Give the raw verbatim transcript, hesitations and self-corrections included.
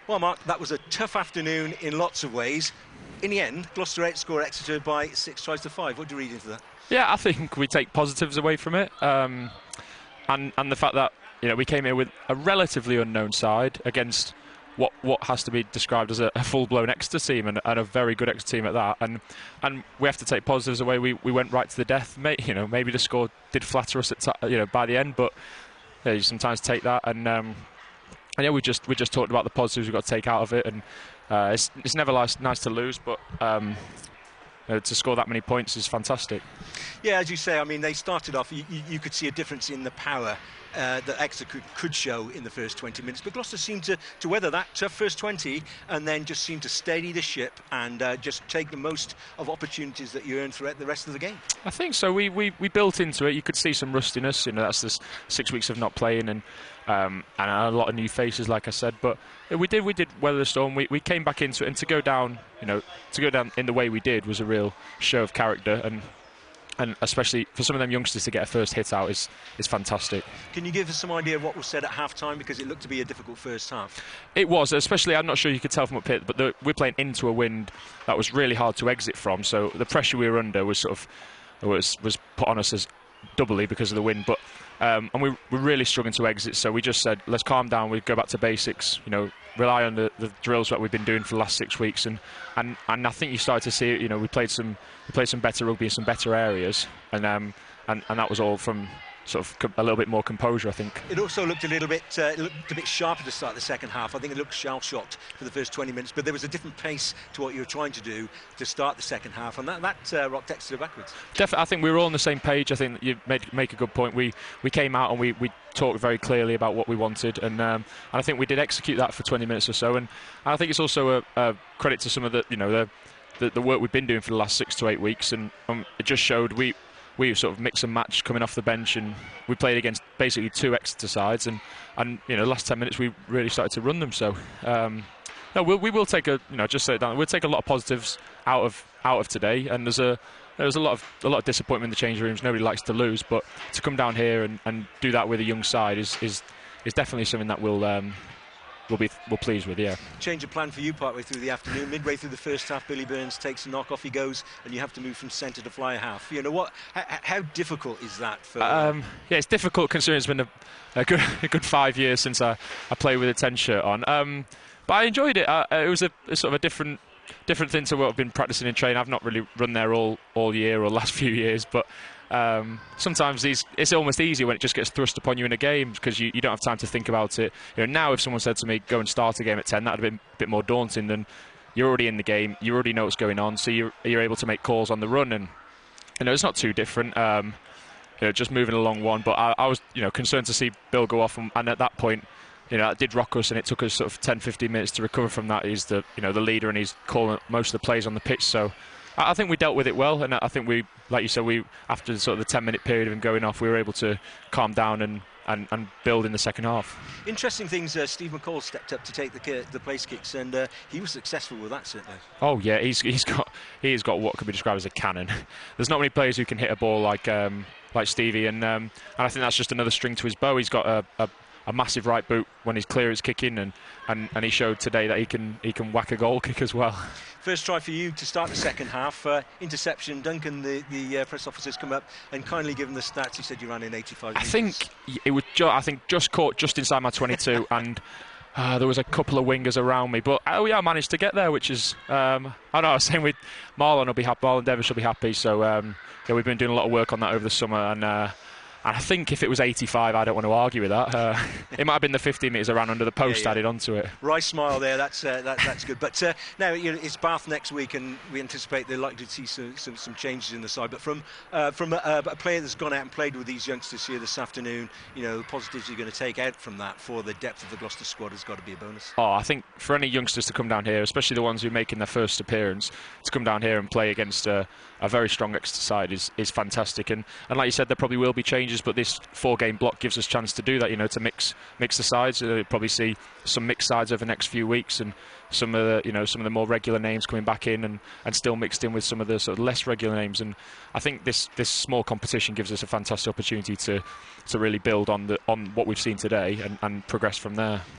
Well, Mark, that was a tough afternoon in lots of ways. In the end, Gloucester outscored Exeter by six tries to five. What do you read into that? Yeah, I think we take positives away from it, um, and and the fact that you know we came here with a relatively unknown side against what what has to be described as a, a full-blown Exeter team and, and a very good Exeter team at that, and and we have to take positives away. We we went right to the death. May, you know, maybe the score did flatter us at ta you know by the end, but yeah, you sometimes take that and. Um, And yeah, we just we just talked about the positives we've got to take out of it, and uh, it's it's never nice, nice to lose, but um, you know, to score that many points is fantastic. Yeah, as you say, I mean, they started off. You, you could see a difference in the power uh, that Exeter could, could show in the first twenty minutes, but Gloucester seemed to to weather that tough first twenty, and then just seemed to steady the ship and uh, just take the most of opportunities that you earned throughout the rest of the game. I think so. We we we built into it. You could see some rustiness. You know, that's this six weeks of not playing and. Um, and a lot of new faces, like I said, but we did we did weather the storm. We we came back into it, and to go down, you know, to go down in the way we did was a real show of character, and and especially for some of them youngsters to get a first hit out is is fantastic. Can you give us some idea of what was said at half time, because it looked to be a difficult first half? It was, especially I'm not sure you could tell from up here, but the, we're playing into a wind that was really hard to exit from. So the pressure we were under was sort of was was put on us as doubly because of the wind, but. Um, and we were really struggling to exit, so we just said, let's calm down, we go back to basics, you know, rely on the, the drills that we've been doing for the last six weeks, and, and, and I think you started to see it. You know, we played some we played some better rugby in some better areas, and um, and, and that was all from sort of a little bit more composure, I think. It also looked a little bit uh, it looked a bit sharper to start the second half. I think it looked shell-shocked for the first twenty minutes, but there was a different pace to what you were trying to do to start the second half, and that, that uh, rocked Exeter backwards. Definitely, I think we were all on the same page. I think you made make a good point. We we came out and we, we talked very clearly about what we wanted, and um, and I think we did execute that for twenty minutes or so. And, and I think it's also a, a credit to some of the you know the, the the work we've been doing for the last six to eight weeks, and um, it just showed we. We sort of mix and match coming off the bench, and we played against basically two Exeter sides, and and you know the last ten minutes we really started to run them. So um, no, we'll, we will take a you know just say it down. We'll take a lot of positives out of out of today, and there's a there's a lot of a lot of disappointment in the change rooms. Nobody likes to lose, but to come down here and, and do that with a young side is is is definitely something that we'll. Um, We'll be we're pleased with, yeah. Change of plan for you partway through the afternoon. Midway through the first half, Billy Burns takes a knock, off he goes, and you have to move from centre to fly half. You know what? How, how difficult is that for? Um, yeah, it's difficult considering it's been a, a good a good five years since I, I played with a ten shirt on. Um, but I enjoyed it. Uh, it was a, a sort of a different different thing to what I've been practicing in training. I've not really run there all all year or last few years, but. Um, sometimes these, it's almost easier when it just gets thrust upon you in a game because you, you don't have time to think about it. You know, now if someone said to me, go and start a game at ten, that would have been a bit more daunting than you're already in the game, you already know what's going on, so you're, you're able to make calls on the run, and you know, it's not too different. Um, you know, just moving along one, but I, I was you know concerned to see Bill go off, and, and at that point, you know, that did rock us, and it took us sort of ten, fifteen minutes to recover from that. He's the you know the leader, and he's calling most of the plays on the pitch, so. I think we dealt with it well, and I think we, like you said, we after sort of the ten minute period of him going off, we were able to calm down and, and, and build in the second half. Interesting things, uh, Steve McCall stepped up to take the, the place kicks, and uh, he was successful with that, certainly. Oh yeah, he's, he's got he's got what could be described as a cannon. There's not many players who can hit a ball like um, like Stevie, and, um, and I think that's just another string to his bow. He's got a, a a massive right boot when he's clear as kicking, and, and, and he showed today that he can he can whack a goal kick as well. First try for you to start the second half. Uh, interception. Duncan, the, the uh, press officer's come up and kindly given the stats. He said you ran in eighty-five I metres. think it was ju I think just caught just inside my twenty-two, and uh, there was a couple of wingers around me, but oh yeah, I managed to get there, which is um, I know I was saying with Marlon will be happy, Marlon Devish will be happy. So um, yeah, we've been doing a lot of work on that over the summer, and. Uh, And I think if it was eighty-five, I don't want to argue with that. Uh, it might have been the fifteen metres around under the post yeah, yeah. added onto it. Right smile there, that's uh, that, that's good. But uh, now you know, it's Bath next week, and we anticipate they're likely to see some, some, some changes in the side. But from uh, from a, a player that's gone out and played with these youngsters here this afternoon, you know, the positives you're going to take out from that for the depth of the Gloucester squad has got to be a bonus. Oh, I think for any youngsters to come down here, especially the ones who are making their first appearance, to come down here and play against a, a very strong Exeter side is, is fantastic. And, and like you said, there probably will be changes, but this four-game block gives us a chance to do that, you know, to mix mix the sides. You'll probably see some mixed sides over the next few weeks, and some of the, you know, some of the more regular names coming back in, and, and still mixed in with some of the sort of less regular names. And I think this this small competition gives us a fantastic opportunity to to really build on the on what we've seen today and, and progress from there.